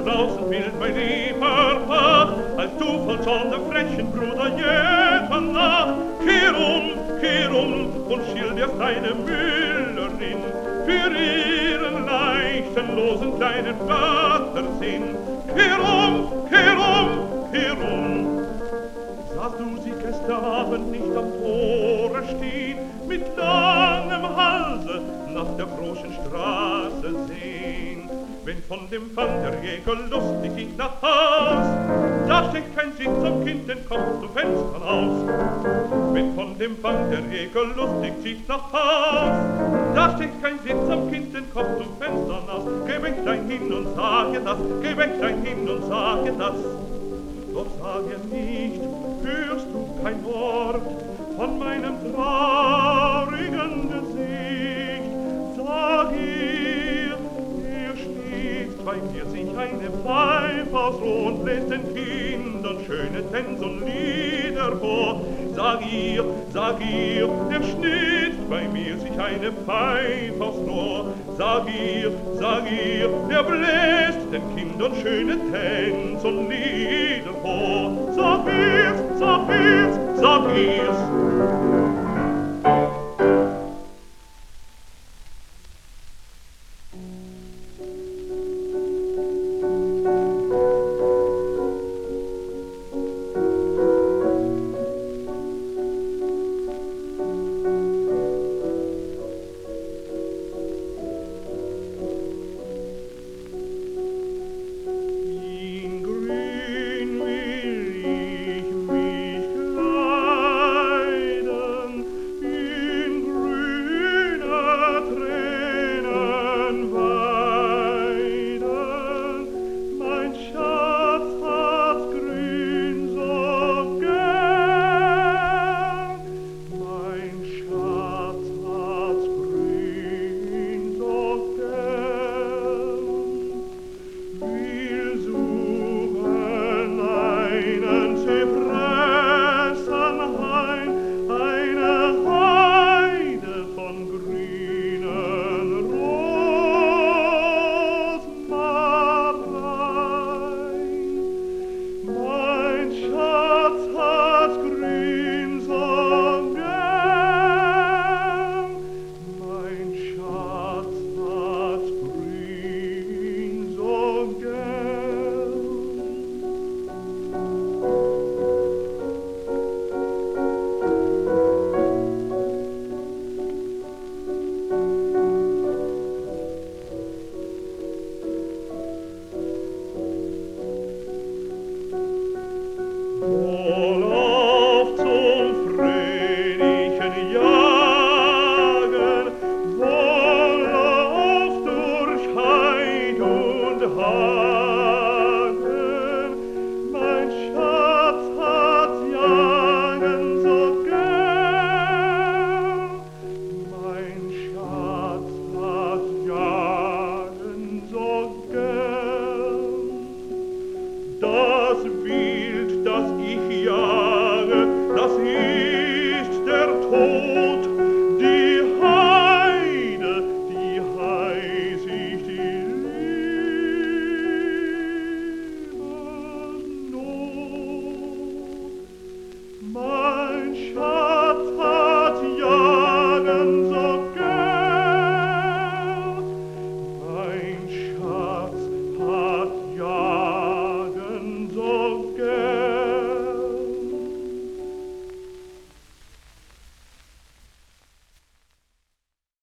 draußen wild mein lieber Pach, als du von Zorn der frechen Bruder jeder Nacht. Kehr um und schild erst deine Müllerin für ihren leichenlosen kleinen Vatersinn. Kehr um, kehr um, kehr um. Sahst du sie gestern Abend nicht am Tore stehen, mit langem Halse nach der großen Straße sehen? Wenn von dem Fang der Jäger lustig ging nach Haus, da steckt kein Sitz am Kind den Kopf zum Fenster aus. Wenn von dem Fang der Jäger lustig zieht nach Haus, da steckt kein Sitz am Kind den Kopf zum Fenster aus. Geh Bänklein hin und sage das, geh Bänklein hin und sage das. Doch sage nicht, hörst du kein Wort von meinem traurigen Gesicht. Sag ihr steht bei mir sich eine Pfeife aufs Rohr und bläst den Kindern schöne Tänze und Lieder vor. Sag ihr, der schnitt bei mir sich eine Pfeife aufs Rohr. Sag ihr, der bläst den Kindern schöne Tänze und Lieder vor. Sag ihr's, sag ihr's, sag ihr's.